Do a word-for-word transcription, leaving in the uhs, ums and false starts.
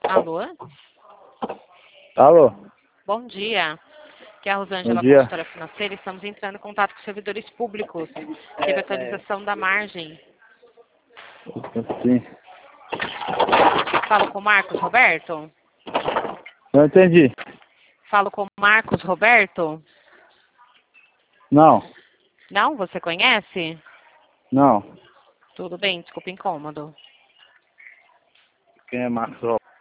Alô? Alô? Bom dia. Aqui é a Bom Rosângela, dia. consultora financeira. Estamos entrando em contato com servidores públicos. Teve atualização da margem. Sim. Falo com o Marcos Roberto? Não entendi. Falo com o Marcos Roberto? Não. Não? Você conhece? Não. Tudo bem, desculpa o incômodo. Quem é Marcos Roberto?